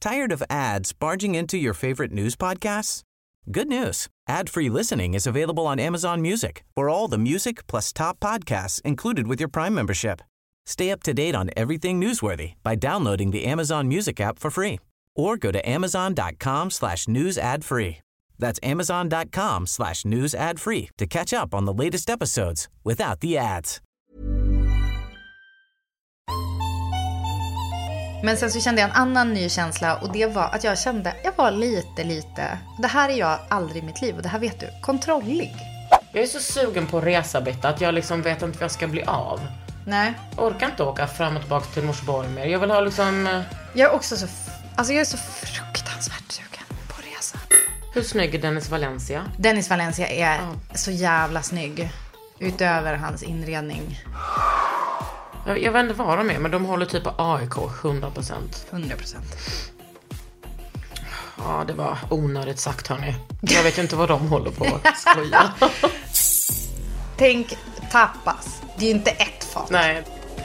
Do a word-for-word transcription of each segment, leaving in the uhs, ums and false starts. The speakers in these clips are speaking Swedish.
Tired of ads barging into your favorite news podcasts? Good news. Ad-free listening is available on Amazon Music for all the music plus top podcasts included with your Prime membership. Stay up to date on everything newsworthy by downloading the Amazon Music app for free or go to amazon.com slash news ad free. That's amazon.com slash news ad free to catch up on the latest episodes without the ads. Men sen så kände jag en annan ny känsla, och det var att jag kände, jag var lite, lite, det här är jag aldrig i mitt liv, och det här vet du, kontrollig. Jag är så sugen på att resa, Britta, att jag liksom vet inte vad jag ska bli av. Nej. Jag orkar inte åka fram och tillbaka till Norsborg mer. Jag vill ha liksom... Jag är också så, alltså jag är så fruktansvärt sugen på att resa. Hur snygg är Dennis Valencia? Dennis Valencia är oh. så jävla snygg, utöver hans inredning. Jag, jag vet inte vad de är, men de håller typ på A I K hundra procent. hundra procent. Ja, det var onödigt sagt, hörni. Jag vet inte vad de håller på att skoja. Tänk tapas. Det är ju inte ett fat. Nej.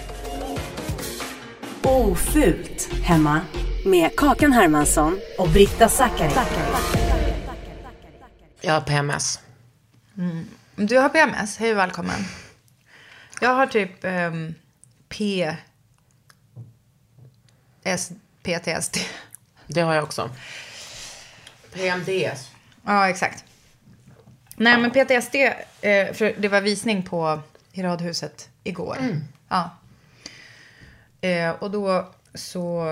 Ofult hemma med Kakan Hermansson och Britta Zackari. Jag har P M S. Mm. Du har P M S, hej välkommen. Jag har typ um, P S P T S D. Det har jag också. P M D S. Ja, exakt. Nej, men P T S D, eh, för det var visning på i Radhuset igår. Mm. Ja. Eh, och då så...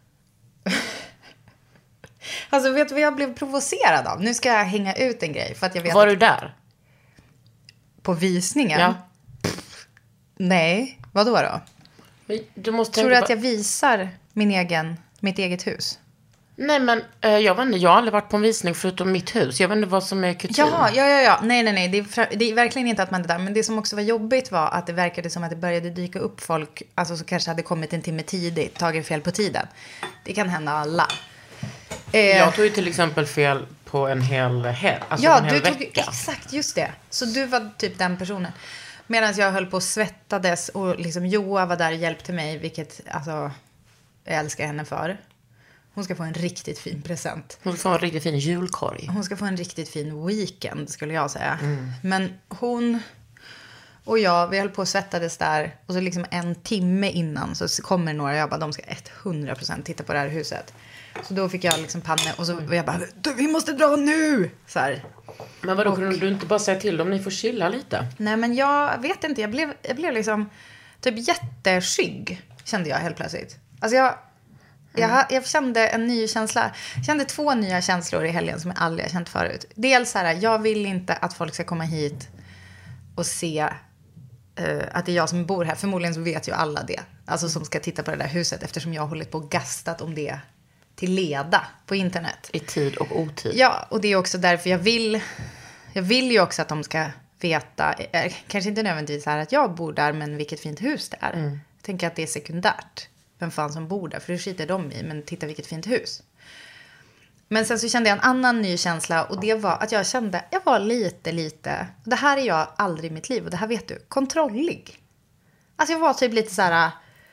Alltså, vet du vad jag blev provocerad av? Nu ska jag hänga ut en grej. För att jag vet var att... du där? På visningen? Ja. Nej, vad då då? Du måste Tror du tänka att på... jag visar min egen, mitt eget hus? Nej, men eh, jag vet inte, jag har aldrig varit på en visning förutom mitt hus. Jag vet inte vad som är kutym. Ja, ja, ja, ja. Nej, nej, nej. Det är, det är verkligen inte att man är där. Men det som också var jobbigt var att det verkade som att det började dyka upp folk, alltså som kanske hade kommit en timme tidigt, tagit fel på tiden. Det kan hända alla. Eh, jag tog ju till exempel fel på en hel, hel, alltså ja, en hel du vecka. tog exakt, just det. Så du var typ den personen. Medan jag höll på och svettades och liksom Joa var där och hjälpte mig, vilket alltså jag älskar henne för. Hon ska få en riktigt fin present. Hon ska få en riktigt fin julkorg. Hon ska få en riktigt fin weekend, skulle jag säga. Mm. Men hon och jag, vi höll på och svettades där. Och så liksom en timme innan så kommer några och jag bara, de ska hundra procent titta på det här huset. Så då fick jag liksom panne och så och jag bara, vi måste dra nu! Så här. Men vadå, och, kunde du inte bara säga till dem, ni får chilla lite? Nej, men jag vet inte, jag blev, jag blev liksom typ jätteskygg, kände jag helt plötsligt. Alltså jag... Jag, jag kände en ny känsla. Jag kände två nya känslor i helgen som jag aldrig har känt förut. Dels så här, jag vill inte att folk ska komma hit och se uh, att det är jag som bor här. Förmodligen så vet ju alla det. Alltså som ska titta på det där huset, eftersom jag har hållit på och gastat om det till leda på internet. I tid och otid. Ja, och det är också därför jag vill... Jag vill ju också att de ska veta, eh, kanske inte nödvändigtvis här att jag bor där, men vilket fint hus det är. Mm. Jag tänker att det är sekundärt. Vem fan som bor där, för det skiter de i. Men titta vilket fint hus. Men sen så kände jag en annan ny känsla. Och det var att jag kände, jag var lite, lite. Det här är jag aldrig i mitt liv. Och det här vet du, kontrollig. Alltså jag var typ lite så här.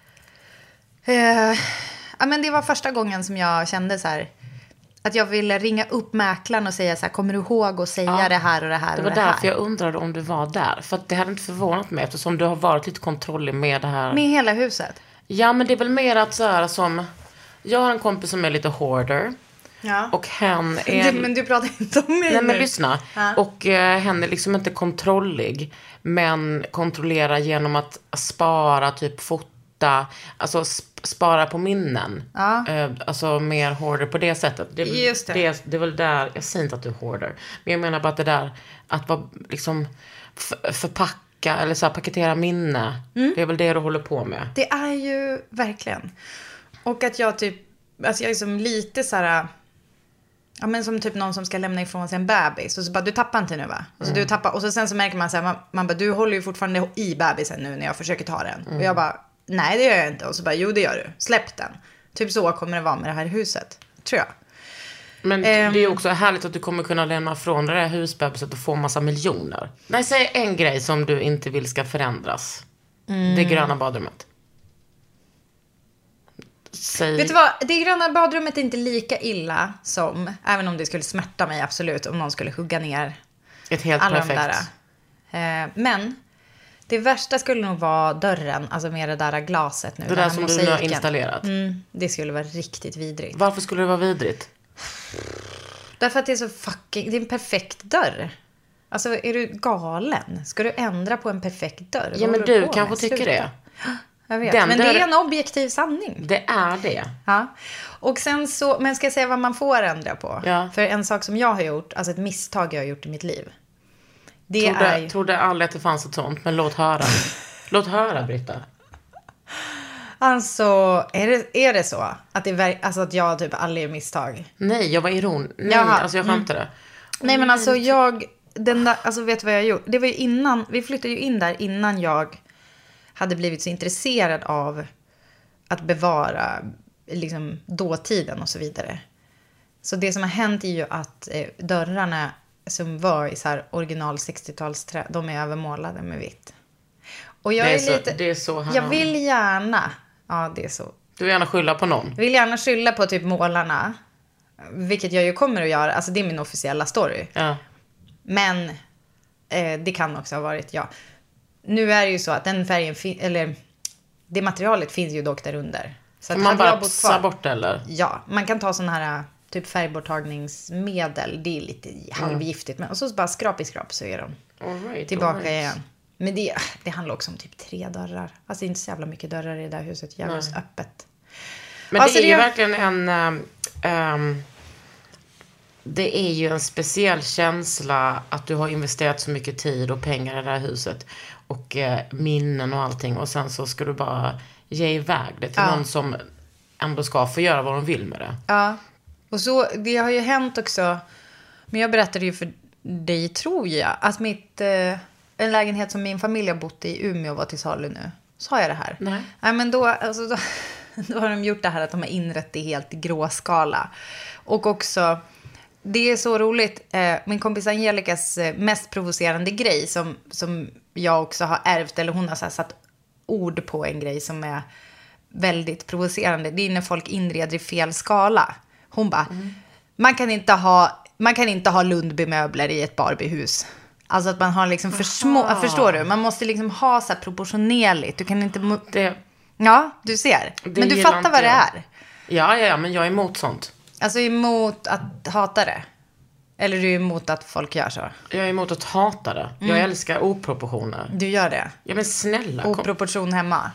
Eh, ja, men det var första gången som jag kände så här. Att jag ville ringa upp mäklaren och säga så här, kommer du ihåg att säga ja, det här och det här och det här? Det var därför jag undrade om du var där. För att det hade inte förvånat mig, eftersom du har varit lite kontrollig med det här. Med hela huset? Ja, men det är väl mer att så här som... Jag har en kompis som är lite hoarder. Ja. Och hen är... Du, men du pratar inte om mig. Nej, men nu. lyssna. Ja. Och eh, hen är liksom inte kontrollig. Men kontrollerar genom att spara, typ fota. Alltså sp- spara på minnen. Ja. Eh, alltså mer hoarder på det sättet. Det, Just det. Det, det är väl där... Jag säger inte att du är hoarder. Men jag menar bara att det där... Att vara liksom f- förpacka. Eller så här, paketera minne. Mm. Det är väl det du håller på med. Det är ju verkligen. Och att jag typ... Alltså jag är som lite så här... Ja, men som typ någon som ska lämna ifrån sig en bebis. Och så bara, du tappar inte nu va? Och så, mm. du tappar, och så sen så märker man så här... Man, man bara, du håller ju fortfarande i bebisen nu när jag försöker ta den. Mm. Och jag bara, nej det gör jag inte. Och så bara, jo det gör du. Släpp den. Typ så kommer det vara med det här huset. Tror jag. Men det är också härligt att du kommer kunna lämna från det där husbebiset och få massa miljoner. Nej, säg en grej som du inte vill ska förändras. Mm. Det gröna badrummet. säg... Vet du vad, det gröna badrummet är inte lika illa som, även om det skulle smärta mig absolut, om någon skulle hugga ner ett helt alla perfekt. de där. Eh, men det värsta skulle nog vara dörren, alltså med det där glaset nu. Det där som mosaiken. Du nu har installerat. Mm, det skulle vara riktigt vidrigt. Varför skulle det vara vidrigt? Därför att det är så fucking, det är en perfekt dörr. Alltså är du galen? Ska du ändra på en perfekt dörr? Ja, men du kanske med? tycker Sluta. det. Jag vet, Den men dörr... det är en objektiv sanning. Det är det. Ja. Och sen så, men ska jag säga vad man får ändra på? Ja. För en sak som jag har gjort, alltså ett misstag jag har gjort i mitt liv. Det trodde, är... trodde aldrig att det fanns ett sånt, men låt höra. Låt höra, Britta. Alltså, är det, är det så? Att, det är, alltså att jag typ aldrig gör misstag? Nej, jag var iron. Nej, Jaha. alltså jag skämtade. Mm. Nej, men alltså jag... Den där, alltså vet du vad jag gjort? Det var ju innan, vi flyttade ju in där innan jag hade blivit så intresserad av att bevara liksom dåtiden och så vidare. Så det som har hänt är ju att eh, dörrarna som var i så här original sextiotalsträ, de är övermålade med vitt. Och jag det, är är så, lite, det är så här. Jag vill gärna, ja det är så. Du vill gärna skylla på någon? Jag vill gärna skylla på typ målarna. Vilket jag ju kommer att göra, alltså det är min officiella story. Ja. Men eh, det kan också ha varit jag. Nu är det ju så att den färgen, fin- eller det materialet finns ju dock där under. Så kan att man bara jag bott kvar, bort eller? Ja, man kan ta sån här typ färgborttagningsmedel. Det är lite halvgiftigt. Men, och så bara skrap i skrap så är de all right, tillbaka all right. igen. Men det, det handlar också om typ tre dörrar. Alltså inte så jävla mycket dörrar i det där huset. Jävligt öppet. Men alltså, det är ju det... verkligen en... Um, um, det är ju en speciell känsla att du har investerat så mycket tid och pengar i det här huset. Och eh, minnen och allting. Och sen så ska du bara ge iväg det till ja. någon som ändå ska få göra vad de vill med det. Ja, och så det har ju hänt också. Men jag berättade ju för dig, tror jag, att mitt, eh, en lägenhet som min familj har bott i Umeå var till salu nu. Sa jag det här? Nej. Nej, men då, alltså, då, då har de gjort det här att de har inrett det helt i gråskala. Och också... Det är så roligt. Min kompis Angelicas mest provocerande grej som, som jag också har ärvt, eller hon har så här satt ord på en grej som är väldigt provocerande. Det är när folk inreder i fel skala. Hon bara, mm. man kan inte ha, man kan inte ha Lundby-möbler i ett Barbiehus. Alltså att man har liksom för små, förstår du? Man måste liksom ha så här proportionerligt. Du kan inte... Det, ja, du ser. Men du fattar vad det är. Ja, ja, ja, men jag är emot sånt. Alltså emot att hata det? Eller du är emot att folk gör så? Jag är emot att hata det. Mm. Jag älskar oproportioner. Du gör det? Ja, men snälla. Oproportion hemma.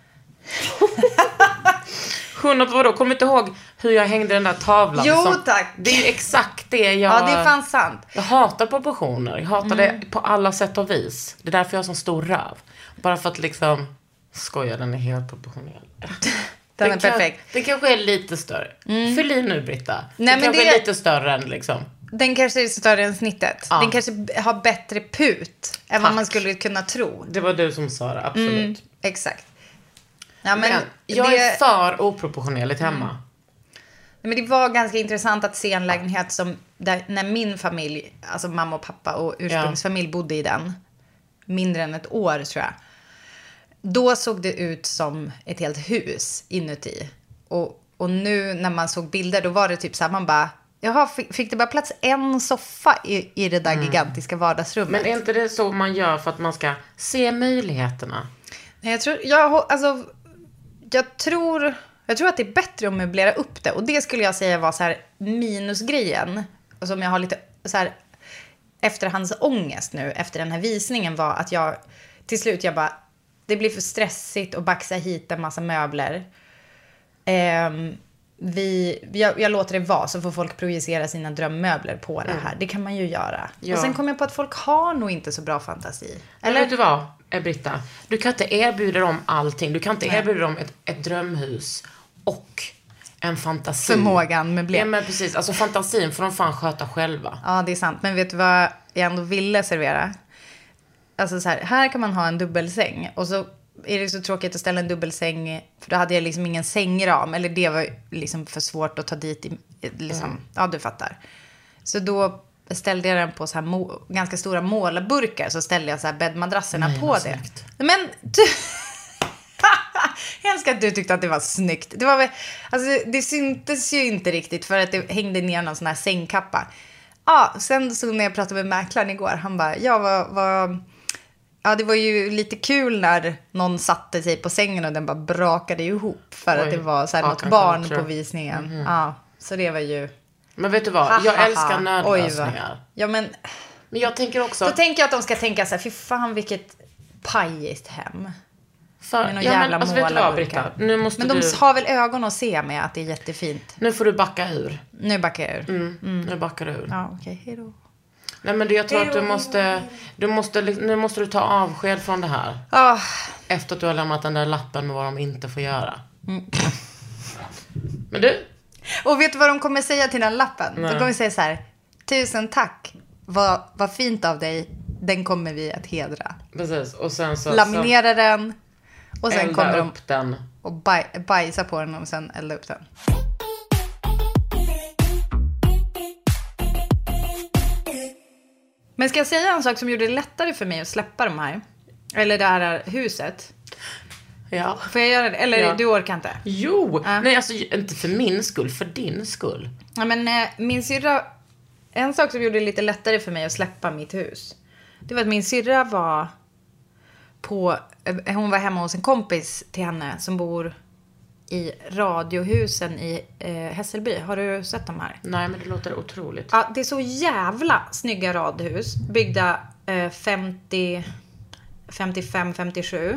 Hundra vadå? Kommer inte ihåg hur jag hängde den där tavlan? Jo, som, tack. Det är ju exakt det jag... Ja, det är fan sant. Jag hatar proportioner. Jag hatar mm. det på alla sätt och vis. Det är därför jag har sån stor röv. Bara för att liksom... Skoja, den är helt proportionell. Den är kan, perfekt. Det kanske är lite större. Mm. Fyll i nu, Britta. Nej, det kanske det... är lite större än liksom... Den kanske är större än snittet. Ja. Den kanske har bättre put än vad man skulle kunna tro. Det var du som sa det, absolut. Mm, exakt. Ja, men men jag det... är för oproportionerligt hemma. Mm. Men det var ganska intressant att se en lägenhet som... Där, när min familj, alltså mamma och pappa och ursprungsfamilj ja. bodde i den. Mindre än ett år, tror jag. Då såg det ut som ett helt hus inuti. Och, och nu när man såg bilder, då var det typ så här, man bara... Jaha, fick det bara plats en soffa i, i det där mm. gigantiska vardagsrummet? Men är inte det så man gör för att man ska se möjligheterna? Nej, jag tror... Jag, alltså, jag tror... Jag tror att det är bättre att möblera upp det. Och det skulle jag säga var så här minusgrejen. Och som jag har lite så här efterhandsångest nu efter den här visningen var att jag till slut jag bara... Det blir för stressigt att baxa hit en massa möbler. Um, vi, jag, jag låter det vara så får folk projicera sina drömmöbler på det här. Mm. Det kan man ju göra. Ja. Och sen kom jag på att folk har nog inte så bra fantasi. Eller vet du vad, Britta? Du kan inte erbjuda dem allting. Du kan inte Nej. erbjuda dem ett, ett drömhus och en fantasi. Förmågan med blek. Ja, men precis. Alltså fantasin får de fan sköta själva. Ja, det är sant. Men vet du vad jag ändå ville servera? Alltså så här, här kan man ha en dubbelsäng. Och så är det så tråkigt att ställa en dubbelsäng. För då hade jag liksom ingen sängram. Eller det var liksom för svårt att ta dit. I, liksom, mm. Ja, du fattar. Så då ställde jag den på så här mo- ganska stora målarburkar. Så ställde jag så här bäddmadrasserna Nej, på det. Snyggt. Men... Jag älskar att du tyckte att det var snyggt. Det var väl, alltså det syntes ju inte riktigt för att det hängde ner någon sån här sängkappa. Ja, sen så när jag pratade med mäklaren igår, han bara, ja vad, vad, ja det var ju lite kul när någon satte sig på sängen och den bara brakade ihop för Oj, att det var så här något barn culture. På visningen. Mm-hmm. Ja, så det var ju. Men vet du vad, ha, jag ha, älskar nödlösningar. Oj, ja men, men jag tänker också. Då tänker jag att de ska tänka så här, fy fan vilket pajigt hem. För, med någon ja, jävla men, alltså, vet du vad, Britta? Nu måste men de du... har väl ögon att se med att det är jättefint. Nu får du backa ur. Nu backar jag ur. Mm, mm. Nu backar du ur. Ja, okej. Okay. Hej då. Nej, men jag tror hejdå. Att du måste, du måste... Nu måste du ta avsked från det här. Oh. Efter att du har lämnat den där lappen med vad de inte får göra. Mm. Men du... Och vet du vad de kommer säga till den lappen? Nej. De kommer säga så här: tusen tack. Vad, vad fint av dig. Den kommer vi att hedra. Precis. Och sen så... Laminera så... den. Och sen elda kommer de upp den. Och baj, bajsa på den och sen elda upp den. Men ska jag säga en sak som gjorde det lättare för mig att släppa de här? Eller det här huset? Ja. Får jag göra det? Eller ja. Du orkar inte? Jo. Äh. Nej, alltså inte för min skull. För din skull. Ja, men eh, min syrra... En sak som gjorde det lite lättare för mig att släppa mitt hus. Det var att min syrra var... på... Hon var hemma hos en kompis till henne som bor i radiohusen i eh, Hässelby. Har du sett dem här? Nej, men det låter otroligt. Ja, det är så jävla snygga radhus. Byggda eh, femtio, femtiofem femtiosju.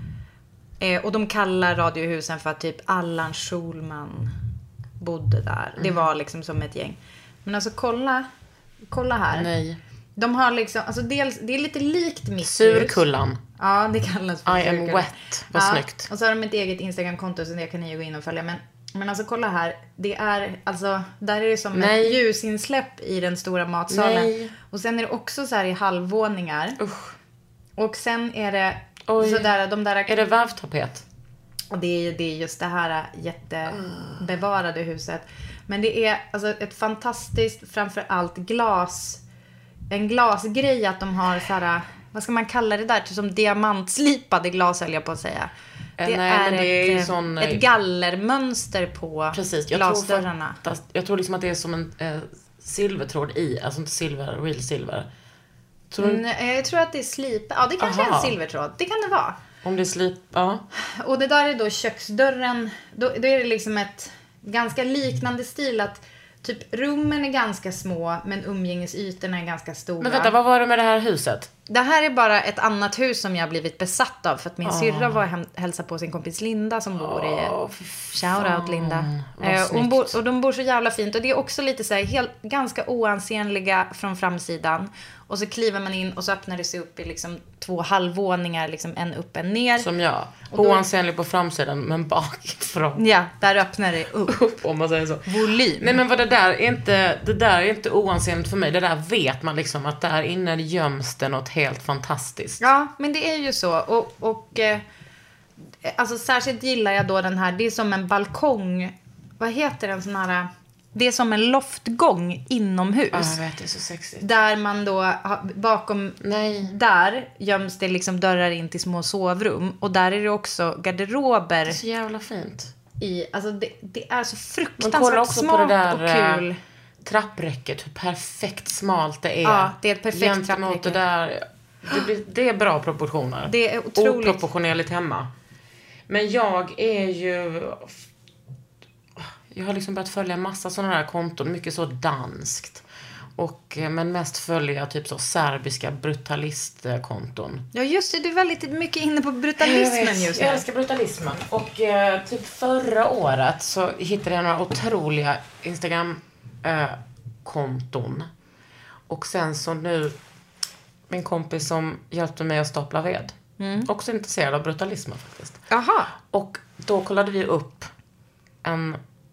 Eh, och de kallar radiohusen för att typ Allan Schulman bodde där. Mm. Det var liksom som ett gäng. Men alltså kolla, kolla här. Nej. De har liksom, alltså dels, det är lite likt mitt Surkullan. Hus. Ja, det kallas för I surkullan. Am wet. Vad ja, snyggt. Och så har de ett eget Instagram-konto så det kan ni ju gå in och följa. Men, men alltså kolla här. Det är, alltså, där är det som Nej. ett ljusinsläpp i den stora matsalen. Nej. Och sen är det också så här i halvvåningar. Usch. Och sen är det så där, de där... Är det vävtapet? Och det är, det är just det här jättebevarade huset. Men det är alltså ett fantastiskt, framförallt glas... En glasgrej att de har så här, vad ska man kalla det där? Som diamantslipade glas, höll jag på att säga. Det Nej, är, men det ett, är sån... ett gallermönster på Precis, jag glasdörrarna. Tror för, jag tror liksom att det är som en eh, silvertråd i. Alltså inte silver, real silver. Tror du... Nej, jag tror att det är slip. Ja, det kanske Aha. är en silvertråd. Det kan det vara. Om det är slip, ja. Och det där är då köksdörren. Då, då är det liksom ett ganska liknande stil att typ rummen är ganska små men umgängesytorna är ganska stora. Men vänta, vad var det med det här huset? Det här är bara ett annat hus som jag har blivit besatt av för att min oh. syrra var hem, hälsa på sin kompis Linda som bor i oh, shoutout Linda. Eh, hon bor, och de bor så jävla fint och det är också lite så här helt, ganska oansenliga från framsidan. Och så kliver man in och så öppnar det sig upp i liksom två halvvåningar, liksom en upp, en ner. Som jag. Oansenlig på framsidan, men bakifrån. Ja, där öppnar det upp. upp om man säger så. Volym. Nej, men vad det där är inte, det där är inte oansenligt för mig. Det där vet man liksom att där inne göms det något helt fantastiskt. Ja, men det är ju så. Och, och eh, alltså särskilt gillar jag då den här, det är som en balkong. Vad heter den sån här... Det är som en loftgång inomhus. Ja, jag vet, det är så sexigt. Där man då, bakom, Nej. där göms det liksom dörrar in till små sovrum. Och där är det också garderober. Det är så jävla fint. I, alltså det, det är så fruktansvärt smalt och kul. Trappräcket, hur perfekt smalt det är. Ja, det är ett perfekt gentemot trappräcke. Det där, det, blir, det är bra proportioner. Det är otroligt. Oproportionerligt hemma. Men jag är ju... Jag har liksom börjat följa en massa sådana här konton. Mycket så danskt. Och, men mest följer jag typ så serbiska brutalistkonton. Ja just det, du är väldigt mycket inne på brutalismen just nu. Jag älskar brutalismen. Och eh, typ förra året så hittade jag några otroliga Instagram-konton. Eh, och sen så nu, min kompis som hjälpte mig att stapla ved. Mm. Också intresserad av brutalismen faktiskt. Aha. Och då kollade vi upp en...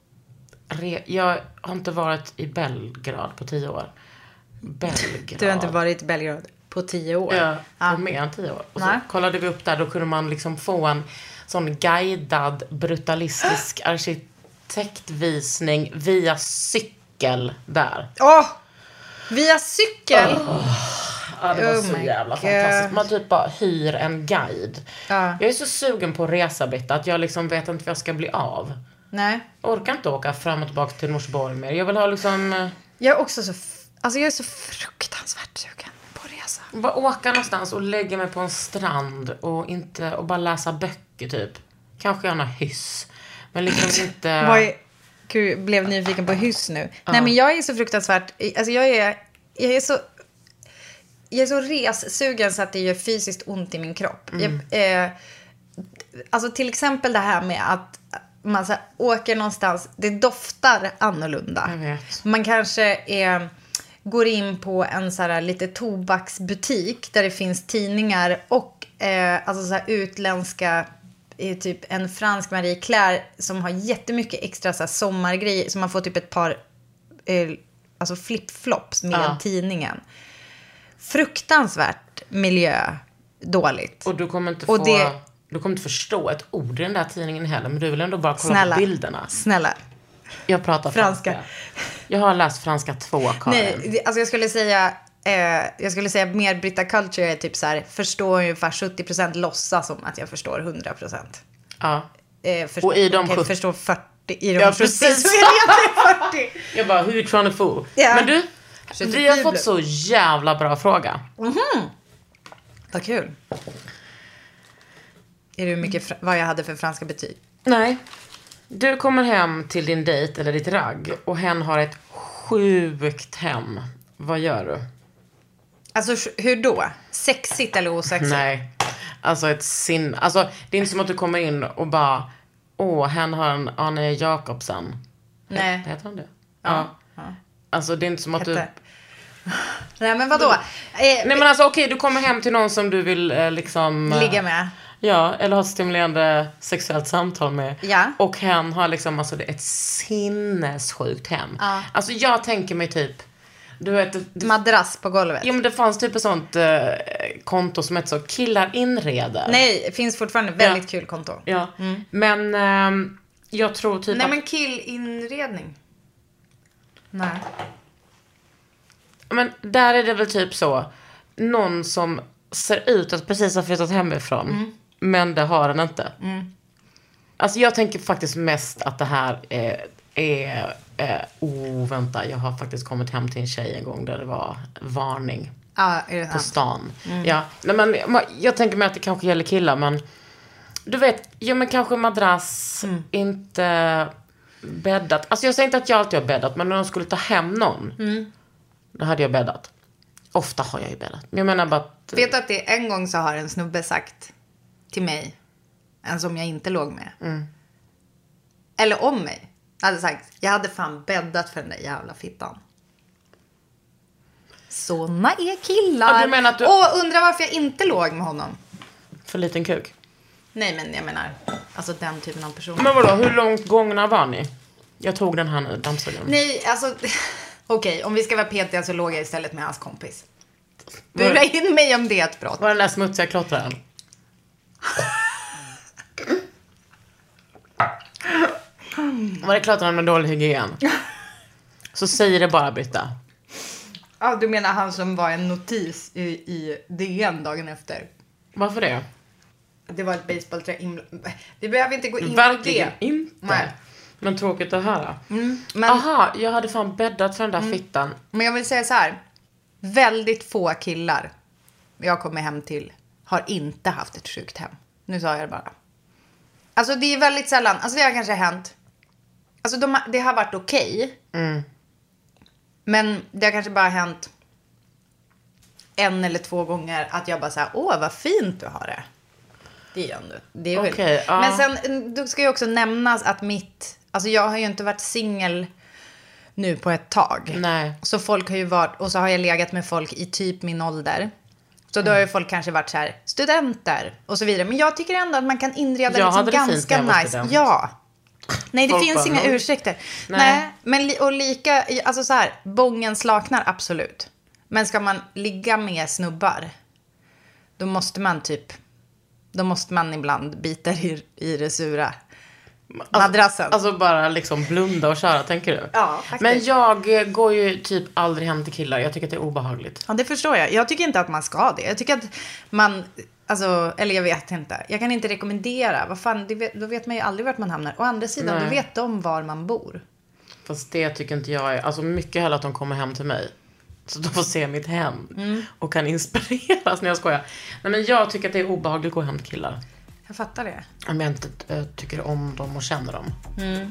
Jag har inte varit i Belgrad på tio år. Belgrad. Du har inte varit i Belgrad på tio år? Ja, på ah. mer än tio år. Och så kollade vi upp där, då kunde man liksom få en sån guidad brutalistisk arkitektvisning via cykel där. Åh! Oh, via cykel? Oh. Ja, det var Oh så my jävla God. fantastiskt. Man typ bara hyr en guide. Ja. Jag är så sugen på att resa, Britta, att jag liksom vet inte vad jag ska bli av. Nej. Jag orkar inte åka fram och tillbaka till Norsborg mer. Jag vill ha liksom... Jag är också så... F- alltså jag är så fruktansvärt sugen på att resa. Bara åka någonstans och lägga mig på en strand och inte... Och bara läsa böcker, typ. Kanske gärna hyss. Men liksom inte... Vad är... Gud, blev nyfiken på hyss nu. Ja. Nej, men jag är så fruktansvärt... Alltså jag är... Jag är så... Jag är så ressugen så att det gör fysiskt ont i min kropp. Mm. Jag, eh, alltså till exempel det här med att man så här, åker någonstans. Det doftar annorlunda. Jag vet. Man kanske är, går in på en så här, lite tobaksbutik där det finns tidningar och eh, alltså så här, utländska... är typ en fransk Marie Claire som har jättemycket extra så här, sommargrejer. Så man får typ ett par eh, alltså flip-flops med Ja. tidningen. Fruktansvärt miljö dåligt. Och du kommer inte Och få... det- Du kommer inte förstå ett ord i den där tidningen heller. Men du vill ändå bara kolla Snälla. på bilderna. Snälla. Jag pratar franska. Franska. Jag har läst franska två, Karin. Nej, det- alltså jag skulle säga... Eh, jag skulle säga mer Britta Culture är typ så här, förstår ungefär sjuttio procent, låtsas som att jag förstår hundra procent. Ja. Eh, förstå, Och i de okej, sjuttio förstår fyrtio. I de Ja, sjuttio precis. så är det egentligen fyrtio. Jag bara, who you trying to fool? Ja. Men du, Så vi har typ fått så jävla bra fråga. Vad kul. Är det mycket fr- vad jag hade för franska betyg? Nej. Du kommer hem till din dejt eller ditt ragg och hen har ett sjukt hem. Vad gör du? Alltså sh- hur då? Sexigt eller osexigt? Nej. Alltså ett sin... Alltså det är inte som att du kommer in och bara, åh, hen har en Arne Jacobsen. Nej. Heter han det? Ja. Ja. Alltså det är inte som att du... Hette- Nej men vadå? Eh, Nej men alltså okej, du kommer hem till någon som du vill eh, liksom... eh, ligga med? Ja, eller ha ett stimulerande sexuellt samtal med. Ja. Och hen har liksom, alltså det är ett sinnessjukt hem. Ja. Alltså jag tänker mig typ, du vet, det, det, Madrass på golvet? ja men det fanns typ ett sånt eh, konto som heter så, killar inreder. Nej, det finns fortfarande väldigt kul konto. Ja, men ehm, jag tror typ Nej att, men killinredning. Nej. men där är det väl typ så, någon som ser ut att precis ha flyttat hemifrån, Mm. men det har den inte. Alltså jag tänker faktiskt mest att det här är, är eh, oh vänta, jag har faktiskt kommit hem till en tjej en gång där det var varning Ja, är det på sant? stan. Ja, nej, men ma- jag tänker mig att det kanske gäller killar, men du vet, ja men kanske madrass, inte bäddat. Alltså jag säger inte att jag alltid har bäddat, men när de skulle ta hem någon, då hade jag bäddat. Ofta har jag ju bäddat. Men jag menar bara att, Vet du att det en gång så har en snubbe sagt till mig, en som jag inte låg med. Eller om mig. Hade sagt, jag hade fan bäddat för den där jävla fittan. Såna är killar. Ja, du menar att du- Och undrar varför jag inte låg med honom. för liten kuk. Nej men jag menar, alltså den typen av person. Men vadå, hur långt gångna var ni? Jag tog den här nu, dammsugaren. Nej, alltså okej, om vi ska vara petiga så låg jag istället med hans kompis. Bura in mig om det är ett brott. Var den där smutsiga klottraren? Var det klottraren med dålig hygien? Så säger det bara, Britta. Ja, du menar han som var en notis i, i D N dagen efter. Varför det? Det var ett basebollträ inblandat. Vi behöver inte gå in Verkligen på det. inte. Nej. Men tråkigt att höra. Men, Aha, jag hade fan bäddat för den där fittan. men jag vill säga så här. Väldigt få killar jag kommer hem till har inte haft ett sjukt hem. Nu sa jag det bara. Alltså det är väldigt sällan. Alltså det har kanske hänt. Alltså de, har- det har varit okej. Mm. Men det har kanske bara hänt en eller två gånger att jag bara säger, åh vad fint du har det. Det är ändå, det är väl. Okej, ja. Men sen, då ska ju också nämnas att mitt, alltså jag har ju inte varit singel nu på ett tag. Nej. Så folk har ju varit, och så har jag legat med folk i typ min ålder. Så då har ju folk kanske varit så här, studenter och så vidare. Men jag tycker ändå att man kan inreda Jag liksom hade det fint ganska när jag var nice. student. Ja. Nej, det Folk finns bara, inga "Oj." ursäkter. Nej. Nej. men li- och lika, alltså så här, bången slaknar absolut. Men ska man ligga med snubbar, då måste man typ, då måste man ibland bita i, i det sura. madrassen. Alltså, alltså bara liksom blunda och köra, tänker du? Ja, faktiskt. Men jag går ju typ aldrig hem till killar. Jag tycker att det är obehagligt. Ja, det förstår jag. Jag tycker inte att man ska det. Jag tycker att man, alltså, eller jag vet inte. Jag kan inte rekommendera. Vad fan, det vet, då vet man ju aldrig vart man hamnar. Å andra sidan, Nej. då vet de var man bor. Fast det tycker inte jag är, alltså mycket hellre att de kommer hem till mig. Så de får se mitt hem. Mm. Och kan inspireras när jag skojar. Nej, men jag tycker att det är obehagligt att gå hem till killar. Jag fattar det. Om jag inte äh, tycker om dem och känner dem. Mm.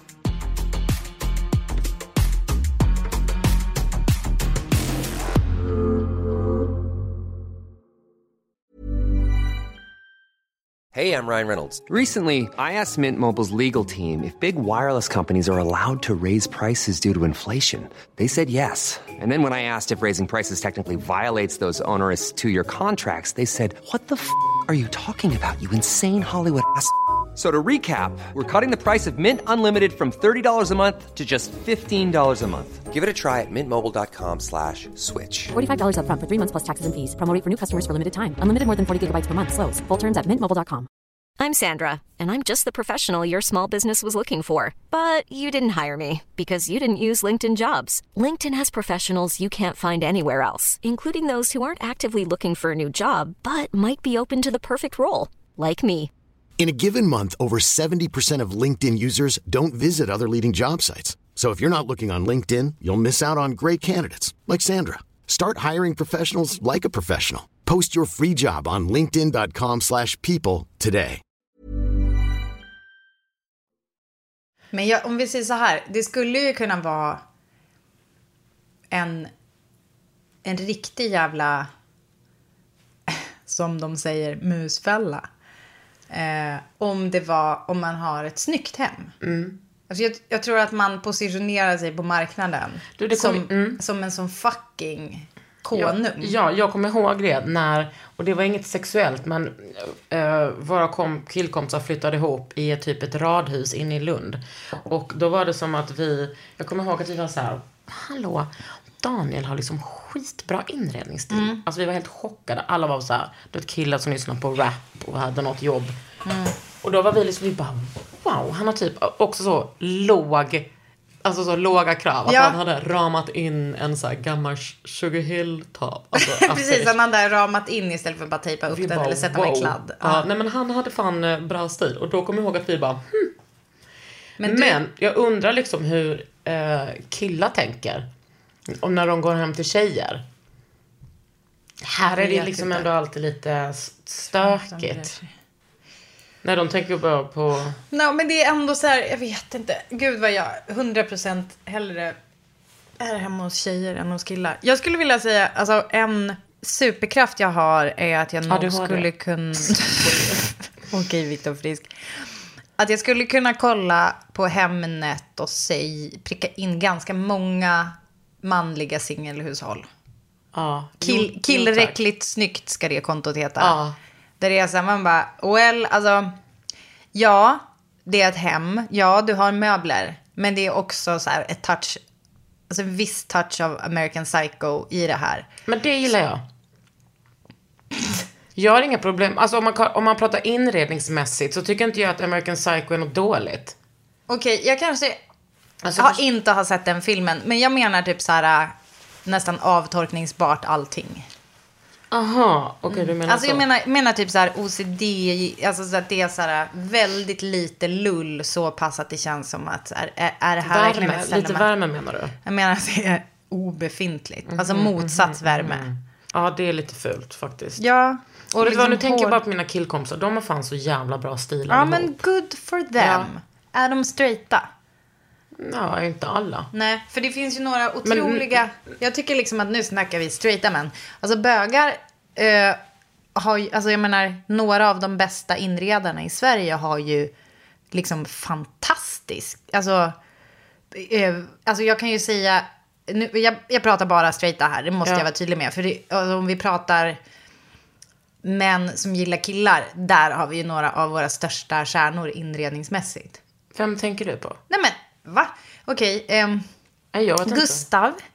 Hey, I'm Ryan Reynolds. Recently, I asked Mint Mobile's legal team if big wireless companies are allowed to raise prices due to inflation. They said yes. And then when I asked if raising prices technically violates those onerous two-year contracts, they said, what the f*** are you talking about, you insane Hollywood ass f- So to recap, we're cutting the price of Mint Unlimited from thirty dollars a month to just fifteen dollars a month. Give it a try at mintmobile.com slash switch. forty-five dollars up front for three months plus taxes and fees. Promo rate for new customers for limited time. Unlimited more than forty gigabytes per month. Slows full terms at mint mobile dot com. I'm Sandra, and I'm just the professional your small business was looking for. But you didn't hire me because you didn't use LinkedIn Jobs. LinkedIn has professionals you can't find anywhere else, including those who aren't actively looking for a new job, but might be open to the perfect role, like me. In a given month, over seventy percent of LinkedIn users don't visit other leading job sites. So if you're not looking on LinkedIn, you'll miss out on great candidates like Sandra. Start hiring professionals like a professional. Post your free job on linkedin dot com slash people today. Men jag, om vi säger så här, det skulle ju kunna vara en en riktig jävla, som de säger, musfälla. Eh, om det var, om man har ett snyggt hem. Mm. Alltså jag, jag tror att man positionerar sig på marknaden du, det kom, som, mm. som en sån fucking konung. Ja, ja, jag kommer ihåg det när, och det var inget sexuellt, men uh, våra kom, killkompisar flyttade ihop i ett, typ ett radhus inne i Lund. Och då var det som att vi, jag kommer ihåg att vi var så här, hallå, Daniel har liksom skitbra inredningsstil. Mm. Alltså vi var helt chockade. Alla var så här, det var ett killar som lyssnade på rap och hade något jobb. Mm. Och då var vi liksom, vi bara, wow, han har typ också så låg, alltså så låga krav. Att ja. Han hade ramat in en så här gammal Sugar Hill-top. Alltså, precis, han hade ramat in istället för att bara tejpa upp vi den bara, eller sätta wow. med kladd. Ja. Ja, nej men han hade fan bra stil. Och då kom jag ihåg att vi bara, hmm. Men, du... men jag undrar liksom hur eh, killar tänker. Om när de går hem till tjejer. Här är det liksom ändå alltid lite stökigt. När de tänker bara på... Nej, no, men det är ändå så här, jag vet inte. Gud vad jag hundra procent hellre är hemma hos tjejer än hos killar. Jag skulle vilja säga, alltså en superkraft jag har är att jag nog ja, skulle kunna... Okej, Viktor Frisk. Att jag skulle kunna kolla på Hemnet och säg, pricka in ganska många manliga singelhushåll. Ja. Kill, killräckligt snyggt ska det kontot heta. Ja. Där det är så här, man bara, well, alltså, ja, det är ett hem. Ja, du har möbler. Men det är också så här ett touch, alltså en viss touch av American Psycho i det här. Men det gillar jag. Jag har inga problem. Alltså om man, om man pratar inredningsmässigt så tycker inte jag att American Psycho är något dåligt. Okej, okay, jag kanske alltså, har för... inte har sett den filmen. Men jag menar typ så här nästan avtorkningsbart allting. Aha, okej, okay, du menar alltså, så. Jag menar, menar typ så här O C D, alltså så att det är så här väldigt lite lull så pass att det känns som att så här, är, är det här värme, lite cinema? Värme menar du? Jag menar att det är obefintligt. Mm, alltså motsatsvärme. Mm, mm. Ja, det är lite fult faktiskt. Ja. Och, och liksom vad, nu hår... tänker jag bara på mina killkompisar. De har fan så jävla bra stil. Ja, men good for them. Ja. Är de straighta? Ja, inte alla. Nej, för det finns ju några otroliga... Men... Jag tycker liksom att nu snackar vi straighta män. Alltså bögar eh, har ju... Alltså jag menar, några av de bästa inredarna i Sverige har ju liksom fantastisk... Alltså, eh, alltså jag kan ju säga... Nu, jag, jag pratar bara straighta här, det måste ja. jag vara tydlig med. För det, alltså, om vi pratar män som gillar killar, där har vi ju några av våra största stjärnor inredningsmässigt. Vem tänker du på? Nej men, va? Okej, okay, um, Gustav,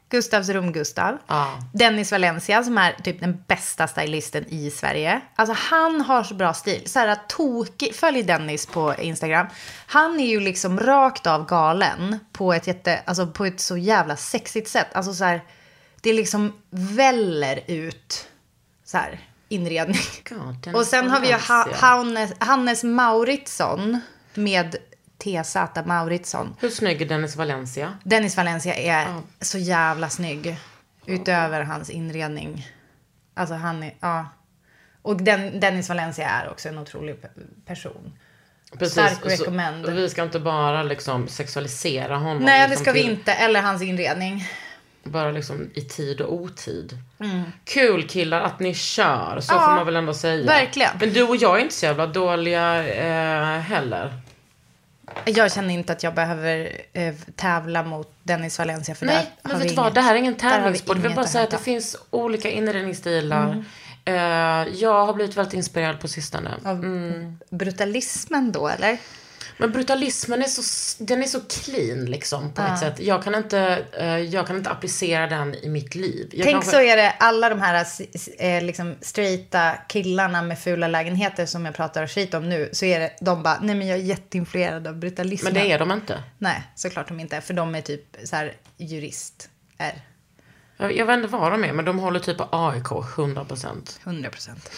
Gustavs rum-Gustav. Ah. Dennis Valencia som är typ den bästa stylisten i Sverige. Alltså han har så bra stil. Så här tokig. Följ Dennis på Instagram. Han är ju liksom rakt av galen på ett jätte, alltså på ett så jävla sexigt sätt. Alltså så här, det är liksom väller ut så här inredning. God, och sen har vi ju ha- Hannes, Hannes Mauritsson med T Z Mauritsson. Hur snygg är Dennis Valencia? Dennis Valencia är oh. så jävla snygg. Utöver hans inredning. Alltså han är, ja. Och Den, Dennis Valencia är också en otrolig person. Precis. Stark recommend. Så, vi ska inte bara liksom sexualisera honom. Nej, liksom det ska till, vi inte. Eller hans inredning. Bara liksom i tid och otid. Mm. Kul killar att ni kör. Så ja, får man väl ändå säga. Verkligen. Men du och jag är inte så jävla dåliga eh, heller. Jag känner inte att jag behöver eh, tävla mot Dennis Valencia. För Nej, men vet du vad? Det här är ingen tävlingspodd. Jag vill bara säga att det finns olika inredningsstilar. Mm. Uh, jag har blivit väldigt inspirerad på sistone. Mm. Brutalismen då, eller? Men brutalismen är så, den är så clean liksom på uh. ett sätt. Jag kan inte, uh, jag kan inte applicera den i mitt liv. Jag Tänk kanske... så är det alla de här eh, liksom straighta killarna med fula lägenheter som jag pratar skit om nu. Så är det, de bara, nej men jag är jätteinfluerad av brutalismen. Men det är de inte. Nej, såklart de inte är. För de är typ så här jurist. Är. Jag, jag vet inte vad de är, men de håller typ på A I K, hundra procent. hundra procent.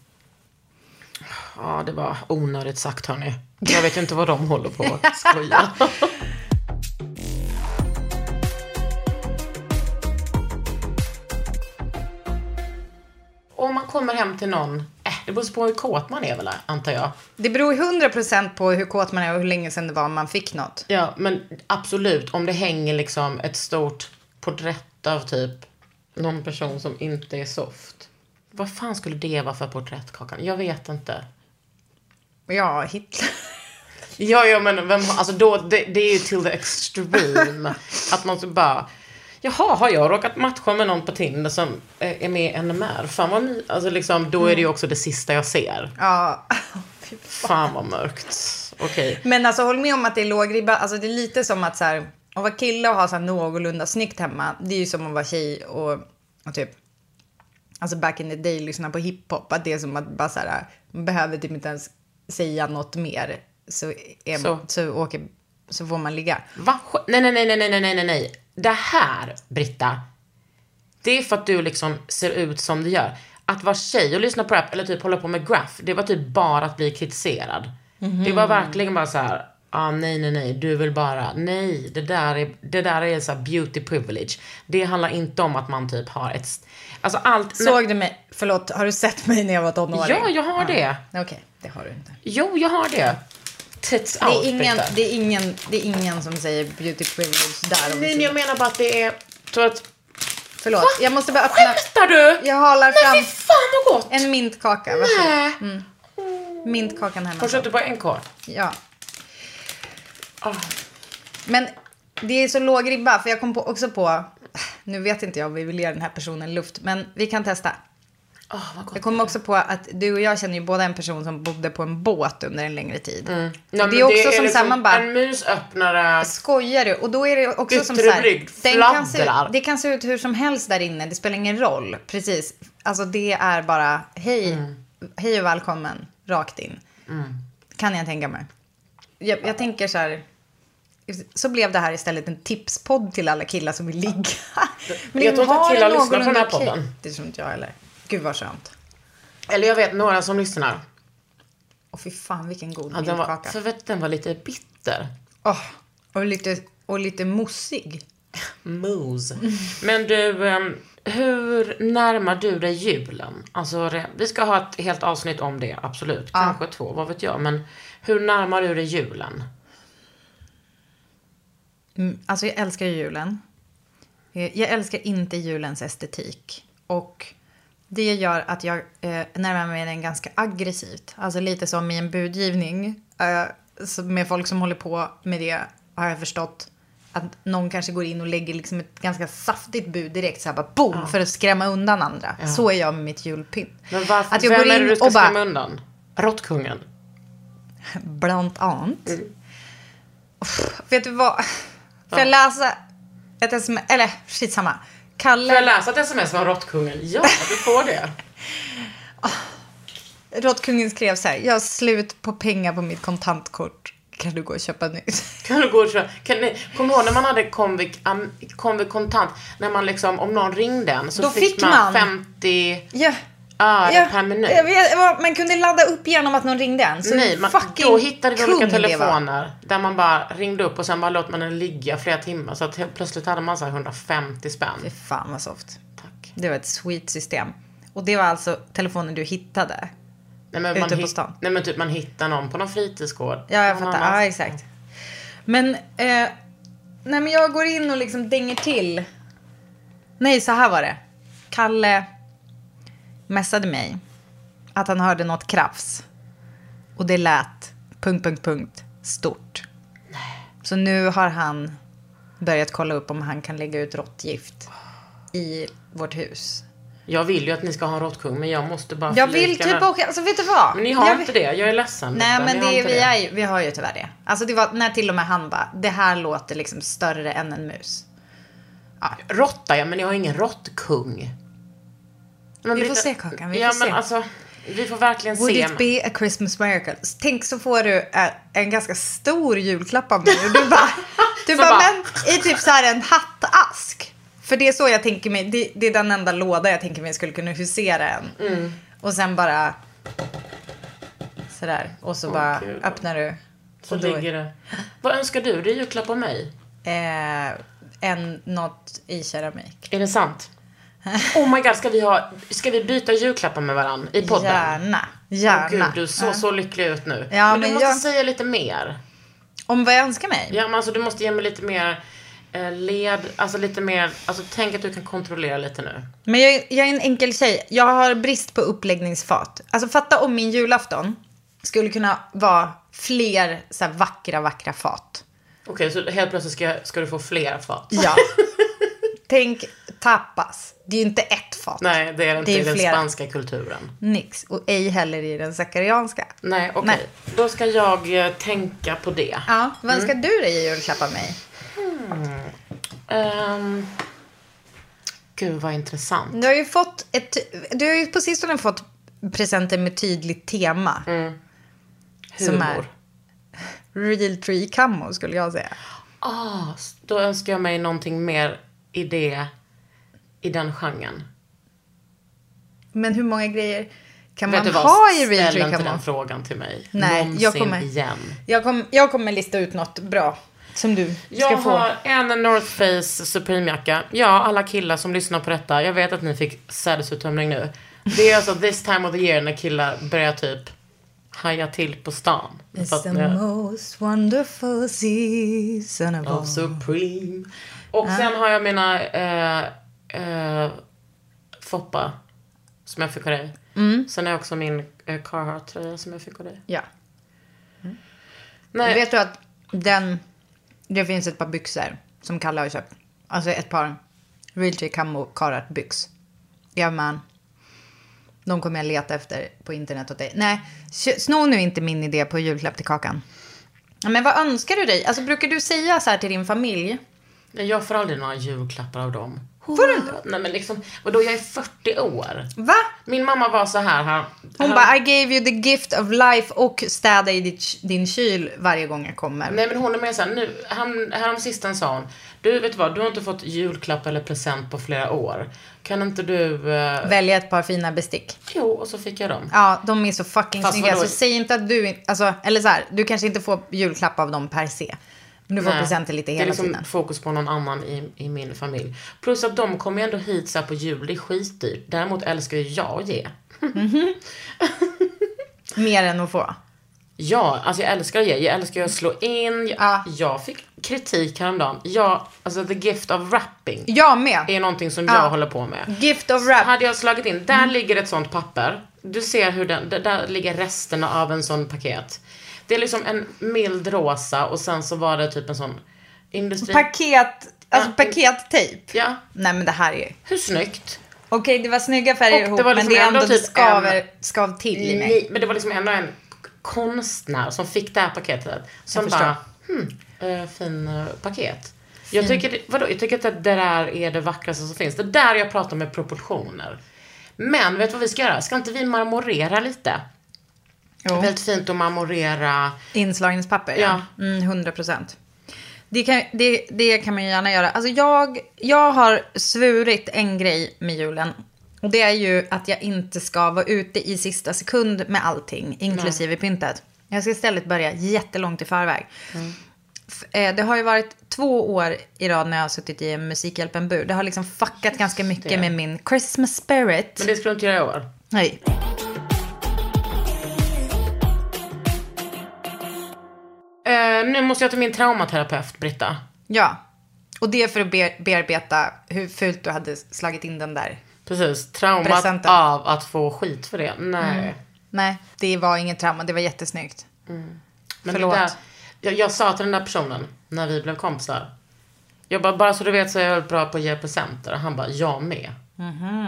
Ja, det var onödigt sagt, hörni. Jag vet inte vad de håller på att skoja. Om man kommer hem till någon, äh, det beror på hur kåt man är väl, antar jag. Det beror hundra procent på hur kåt man är och hur länge sedan det var man fick något. Ja, men absolut, om det hänger liksom ett stort porträtt av typ någon person som inte är soft. Vad fan skulle det vara för porträtt, Kakan? Jag vet inte. Ja, Hitler. Ja, ja, men vem, alltså då, det, det är ju till the extreme. Att man så bara, jaha, har jag råkat matcha med någon på Tinder som är med i N M R? Fan vad my, alltså liksom, då är det ju också det sista jag ser. Ja. Fan vad mörkt. Okej. Okay. Men alltså håll med om att det är låg ribba. Alltså det är lite som att så här, att vara kille och ha så här någorlunda snyggt hemma. Det är ju som att vara tjej och, och typ, alltså back in the day lyssna på hiphop. Att det är som att bara så här, man behöver typ inte ens säga något mer. Så, är, så. så, åker, så får man ligga. Va? Nej, nej, nej, nej, nej, nej, nej, nej. Det här, Britta, det är för att du liksom ser ut som du gör. Att vara tjej och lyssna på rap eller typ hålla på med graph, det var typ bara att bli kritiserad. Mm-hmm. Det var verkligen bara så här, ah, nej, nej, nej, du vill bara, nej, det där är, det där är så här beauty privilege. Det handlar inte om att man typ har ett, alltså allt. Såg när... du mig, förlåt, har du sett mig när jag var tonåring? Ja, jag har det. Ja. Okej, okay, det har du inte. Jo, jag har det. Tits det, är out, ingen, det, är ingen, det är ingen som säger beauty privilege där. Nej, jag menar bara att det är, tror att... Förlåt, Va? jag måste bara öppna. Skämtar du? Jag halar fram. Nej, fy fan vad gott. En mintkaka, varsågod. Mm. Mintkakan hemma. Har du köpt på en kvar? Ja. Oh. Men det är så låg ribba, för jag kom på, också på, nu vet inte jag om vi vill ge den här personen luft, men vi kan testa. Oh, vad gott. Jag kom också på att du och jag känner ju båda en person som bodde på en båt under en längre tid. Mm. Ja, det är också det är som liksom man bara, en musöppnare. Skojar du? Och då är det också som så här, brygd, den kan se, det kan se ut hur som helst där inne. Det spelar ingen roll. Precis. Alltså det är bara hej, mm. hej och välkommen rakt in. Mm. Kan jag tänka mig. Jag, jag tänker så här, så blev det här istället en tipspodd till alla killar som vill ligga. Men jag tror inte att killar lyssnar på den här podden. Okay. Det tror inte jag heller. Gud vad skönt. Eller jag vet några som lyssnar. Åh fy fan vilken god ja, mintkaka. För vet den var lite bitter. Oh, och lite och lite mossig. Mousse. Men du, hur närmar du dig julen? Alltså vi ska ha ett helt avsnitt om det, absolut. Kanske ja. två, vad vet jag. Men hur närmar du dig julen? Mm, alltså jag älskar julen. Jag älskar inte julens estetik. Och det gör att jag eh, närmar mig den ganska aggressivt. Alltså lite som i en budgivning. Eh, med folk som håller på med det har jag förstått. Att någon kanske går in och lägger liksom ett ganska saftigt bud direkt. Så här bara boom, ja. För att skrämma undan andra. Ja. Så är jag med mitt julpynt. Men varför, att jag vem går in är det du ska och bara, skrämma undan? Råttkungen? Bland annat. Mm. Uff, vet du vad? Får jag läsa ett sms, eller skitsamma. Kalle... Får jag läsa ett sms från Råttkungen? Ja, du får det. oh. Råttkungen skrev så här: jag har slut på pengar på mitt kontantkort. Kan du gå och köpa nytt? Kan du gå och köpa? Kan ni, kom ihåg när man hade Comviq, um, Comviq kontant, när man liksom, om någon ringde en så då fick, fick man, man femtio ja. öre ja. per minut. Jag vet, man kunde ladda upp genom att någon ringde en. Så nej, man, då hittade vi olika telefoner där man bara ringde upp och sen bara låt man den ligga flera timmar. Så att helt plötsligt hade man så här hundrafemtio spänn. Fy fan vad soft. Tack. Det var ett sweet system. Och det var alltså telefonen du hittade? Nej, men ute man på hit, stan? Nej men typ man hittar någon på någon fritidsgård. Ja, jag fattar. Ja, exakt. Men, eh, nej men jag går in och liksom dänger till. Nej, så här var det. Kalle messade mig att han hörde något krafs. Och det lät punkt, punkt, punkt stort. Nej. Så nu har han börjat kolla upp om han kan lägga ut råttgift i vårt hus. Jag vill ju att ni ska ha en råttkung, men jag måste bara jag vill typ åka, alltså vet du vad? Men ni har jag inte det, jag är ledsen. Nej, men det, vi, det. är, vi har ju tyvärr det. Alltså det var när till och med han bara, det här låter liksom större än en mus. Ja. Råtta, ja, men ni har ingen råttkung. Men vi får lite, se, Kakan, vi ja, får men se. Alltså, vi får verkligen Would se. Would it be a Christmas miracle? Tänk så får du äh, en ganska stor julklapp av mig. Och du bara, du bara, bara, men i typ så här en hattask. För det är så jag tänker mig, det, det är den enda låda jag tänker mig skulle kunna husera en. Mm. Och sen bara sådär. Och så oh, bara Gud. Öppnar du. Så ligger det. Vad önskar du? Det är julklapp av mig. Eh, en, något i keramik. Är det sant? Oh my god, ska vi, ha, ska vi byta julklappar med varandra i podden? Gärna, gärna. Oh, Gud, du ser så, så lycklig ut nu. Ja, men, men du måste jag... säga lite mer. Om vad jag önskar mig? Ja, men alltså du måste ge mig lite mer led, alltså lite mer, alltså tänk att du kan kontrollera lite nu. Men jag, jag är en enkel tjej. Jag har brist på uppläggningsfat. Alltså fatta om min julafton skulle kunna vara fler så här vackra, vackra fat. Okej, okay, så helt plötsligt ska, ska du få fler fat. Ja. Tänk tapas. Det är ju inte ett fat. Nej, det är inte det är i den flera. Spanska kulturen. Nix. Och ej heller i den sakarianska. Nej, okej. Okay. Då ska jag eh, tänka på det. Ja, vad önskar mm. du dig i julklapp av mig? Hmm. Um, Gud vad intressant. Du har ju fått ett, du har ju på sistone fått presenter med tydligt tema. Mm. Som är Realtree Camo skulle jag säga. Ah, då önskar jag mig någonting mer i det, i den genren. Men hur många grejer kan Vet man vad, ha i Realtree Camo? Ställ inte den frågan till mig. Nej, någonsin jag kommer, igen. Jag kommer, jag kommer lista ut något bra som du ska jag få. Jag har en North Face Supreme-jacka. Ja, alla killar som lyssnar på detta. Jag vet att ni fick sädesuttömning nu. Det är alltså this time of the year när killar börjar typ haja till på stan. It's the jag... most wonderful season of, of Supreme. Och ah. sen har jag mina eh, eh, Foppa som jag fick av dig. Mm. Sen är också min eh, Carhartt-tröja som jag fick av dig. Ja. Mm. Nej. Vet du att den... Det finns ett par byxor som Kalle har köpt. Alltså ett par Realtree Camo Carhartt byx. Ja, man. De kommer jag leta efter på internet åt dig. Nej, snå nu inte min idé på julklapp till Kakan. Men vad önskar du dig? Alltså brukar du säga så här till din familj? Nej, jag får aldrig några julklappar av dem. Får du inte? Nej, men liksom, vadå, jag är fyrtio år. Va? Min mamma var så här. här Hon här. bara, I gave you the gift of life och städa i ditt, din kyl varje gång jag kommer. Nej, men hon är mer så här, nu, här, härom sistens sa hon, du vet vad, du har inte fått julklapp eller present på flera år. Kan inte du... Uh... välja ett par fina bestick? Jo, och så fick jag dem. Ja, de är så fucking Fast snygga. vadå? Så säg inte att du, alltså, eller så här, du kanske inte får julklapp av dem per se. Men du får Nej, presenter lite hela tiden. Det är liksom tiden. Fokus på någon annan i, i min familj. Plus att de kommer ändå hit så här på jul, det är skitdyrt. Däremot älskar ju jag att ge. Mm-hmm. Mer än att få. Ja, alltså jag älskar att ge. Jag älskar att slå in. Jag, ja. jag fick kritik häromdagen. Jag, alltså the gift of wrapping. Jag med. Är någonting som ja. jag håller på med. Gift of wrap. Hade jag slagit in, där mm. ligger ett sånt papper. Du ser hur den, där, där ligger resterna av en sån paket. Det är liksom en mild rosa och sen så var det typ en sån industri... Paket, alltså ja. pakettejp. Ja. Nej men det här är ju... Hur snyggt? Okej, det var snygga färger och ihop, det var liksom men det är ändå, ändå typ skaver, en... skav till i mig. Nej, men det var liksom ändå en konstnär som fick det här paketet. Som bara, hmm, äh, fin äh, paket. Jag tycker, vadå? Jag tycker att det där är det vackraste som finns. Det där jag pratar med proportioner. Men vet du vad vi ska göra? Ska inte vi marmorera lite? Jo. Väldigt fint att marmorera. Inslagningspapper, ja. ja. Mm, hundra procent. Det kan, det, det kan man ju gärna göra. Alltså jag, jag har svurit en grej med julen. Och det är ju att jag inte ska vara ute i sista sekund med allting. Inklusive Nej. pyntet. Jag ska istället börja jättelångt i förväg. Mm. Det har ju varit två år i rad när jag har suttit i Musikhjälpen-bur. Det har liksom fuckat Just ganska mycket det. med min Christmas spirit. Men det ska du inte göra i år. Nej. Uh, nu måste jag ta min traumaterapeut, Britta. Ja. Och det är för att be- bearbeta hur fult du hade slagit in den där. Precis. Traumat presenten. Av att få skit för det. Nej. Mm. Nej, det var inget trauma. Det var jättesnyggt. Mm. Men Förlåt. Det där, jag, jag sa till den där personen när vi blev kompisar. Jag bara, bara så du vet så är jag bra på att ge presenter. Han bara, jag med. Mhm.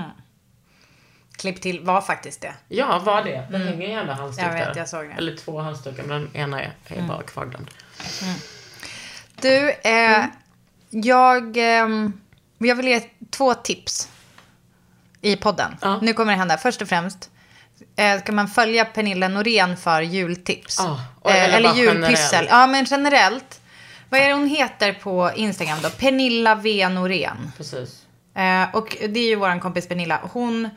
Klipp till var faktiskt det. Ja, var det. Det mm. hänger jävla halsduk där. Jag vet, där. jag såg det. Eller två halsdukar, men den ena är, är mm. bara kvarglömd. Mm. Du, eh, mm. jag, eh, jag vill ge två tips i podden. Ja. Nu kommer det hända. Först och främst eh, ska man följa Pernilla Norén för jultips. Ja. Och, eller eh, eller julpyssel. Ja, men generellt. Vad är det hon heter på Instagram då? Pernilla V. Norén. Precis. Eh, och det är ju våran kompis Pernilla. Hon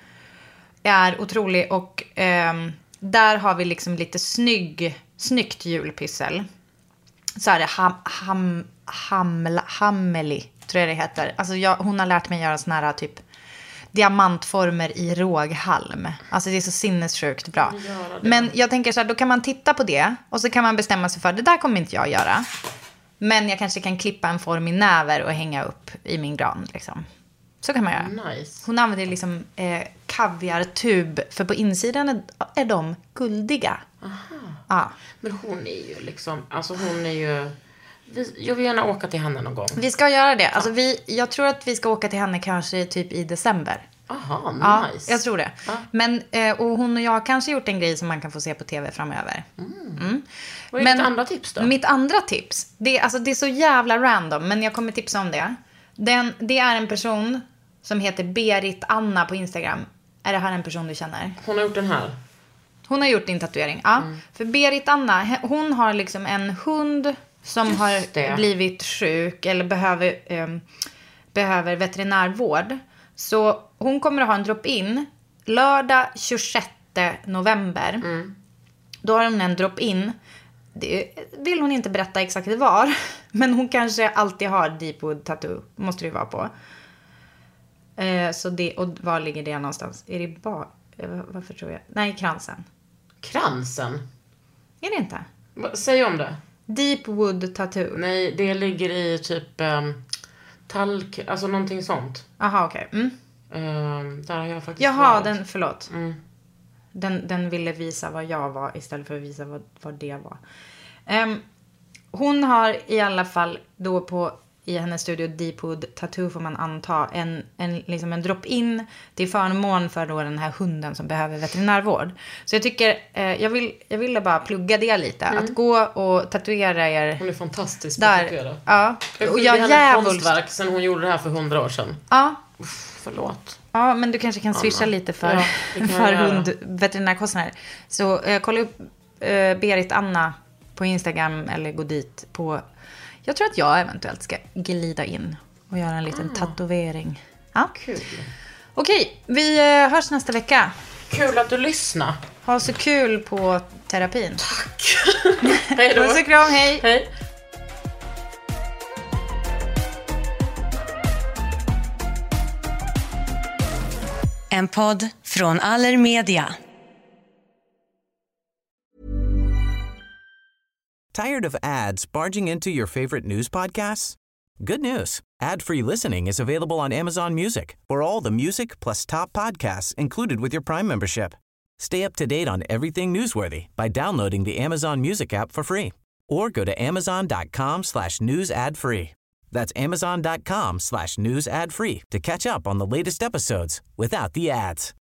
är otrolig och eh, där har vi liksom lite snygg, snyggt julpyssel. Så är det ham, ham, hamla, Hameli, tror jag det heter. Alltså jag, hon har lärt mig göra såna här typ diamantformer i råghalm. Alltså det är så sinnessjukt bra. Men jag tänker så här, då kan man titta på det och så kan man bestämma sig för, det där kommer inte jag göra. Men jag kanske kan klippa en form i näver och hänga upp i min gran liksom. Så kan man göra. Nice. Hon använder liksom eh, kaviartub. För på insidan är, är de guldiga. Aha. Ja. Men hon är ju liksom, alltså hon är ju, vi, jag vill gärna åka till henne någon gång. Vi ska göra det. Alltså vi, jag tror att vi ska åka till henne kanske typ i december. Aha, nice. Ja, jag tror det. Ja. Men, eh, och hon och jag har kanske gjort en grej som man kan få se på tv framöver. Mm. Mm. Vad är men, ditt andra tips då? Mitt andra tips, det, alltså, det är så jävla random, men jag kommer tipsa om det. Den, det är en person som heter Berit Anna på Instagram. Är det här en person du känner? Hon har gjort den här. Hon har gjort din tatuering, ja. Mm. För Berit Anna, hon har liksom en hund som Just har det. blivit sjuk eller behöver, eh, behöver veterinärvård. Så hon kommer att ha en drop-in lördag tjugosjätte november. Mm. Då har hon en drop-in. Det vill hon inte berätta exakt var. Men hon kanske alltid har Deepwood tattoo. Måste det ju vara på. Eh, så det, och var ligger det någonstans? Är det bara... Varför tror jag? Nej, kransen. Kransen? Är det inte? Säg om det. Deepwood tattoo. Nej, det ligger i typ um, talk, alltså någonting sånt. Aha, okej. Okay. Mm. Um, där har jag faktiskt Jaha, varit. den, förlåt. Mm. Den, den ville visa vad jag var istället för att visa vad, vad det var. Um, hon har i alla fall då på i hennes studio Deepwood Tattoo får man anta en, en, liksom en drop-in till förmån för då den här hunden som behöver veterinärvård. Så jag tycker, eh, jag, vill, jag ville bara plugga det lite. Mm. Att gå och tatuera er. Hon är fantastisk på att tatuera. Ja. Och jag har konstverk sen hon gjorde det här för hundra år sedan. Ja. Uff, förlåt. Ja, men du kanske kan swisha Anna. lite för, ja, för hundveterinärkostnader. Så eh, kolla upp eh, Berit Anna på Instagram eller gå dit på... Jag tror att jag eventuellt ska glida in och göra en liten ah. tatuering. Ja. Kul. Okej, vi eh, hörs nästa vecka. Kul att du lyssnar. Ha så kul på terapin. Tack. Hej då. Puss och kram, hej. Hej. En podd från Allermedia. Tired of ads barging into your favorite news podcasts? Good news. Ad-free listening is available on Amazon Music for all the music plus top podcasts included with your Prime membership. Stay up to date on everything newsworthy by downloading the Amazon Music app for free or go to amazon.com slash news ad free. That's amazon.com slash news ad free to catch up on the latest episodes without the ads.